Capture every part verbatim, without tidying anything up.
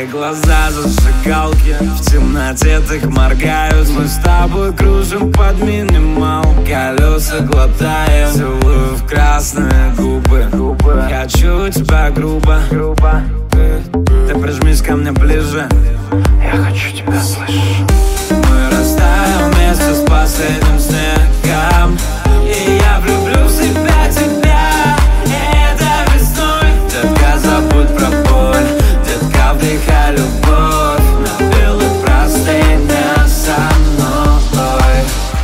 глаза зажигалки, в темноте так моргают. Мы с тобой кружим под минимал, колеса глотаем, целую в красные губы. Хочу тебя грубо, грубо. Ты прижмись ко мне ближе, я хочу тебя слышать. Мы растаем вместе с последним снегом, и я влюблю в себя тебя. Это весной, детка, забудь про боль, детка, вдыхай любовь на белых простынях со мной.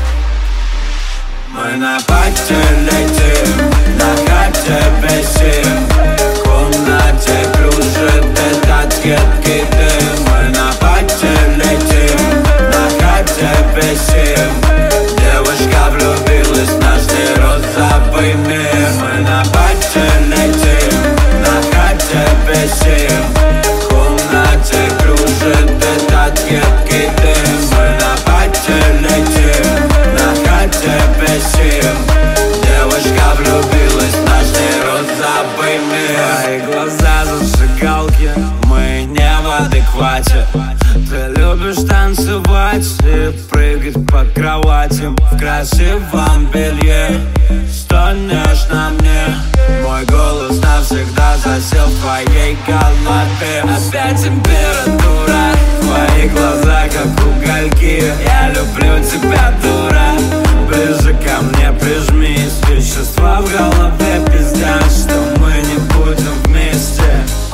Мы на пати летим, на хате бесим, в комнате кружит этот едкий дым. Мы на пати летим, на хате бесим, девушка влюбилась в наш розовый мир. Мы на пати летим, на хате бесим, в комнате кружит этот едкий дым. Мы на пати летим, на хате бесим, девушка влюбилась в наш розовый мир. Твои глаза зажигалки, мы не в адеквате. Ты любишь танцевать и прыгать по кровати в красивом белье. Стонешь на мне, мой голос навсегда засел в твоей голове. Опять температура, твои глаза как угольки. Я люблю тебя, дура, ближе ко мне прижмись. Вещества в голове пиздят, что мы не будем вместе.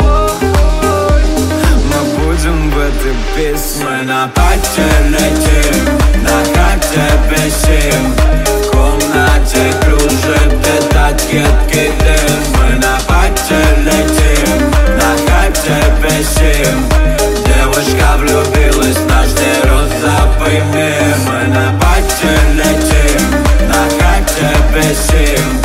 Мы будем в этой песне. Мы на пати летим, на хате бесим, в комнате кружит этот едкий дым. Мы на пати летим, на хате бесим, девушка влюбилась в наш розовый мир. Мы на пати летим, на хате бесим,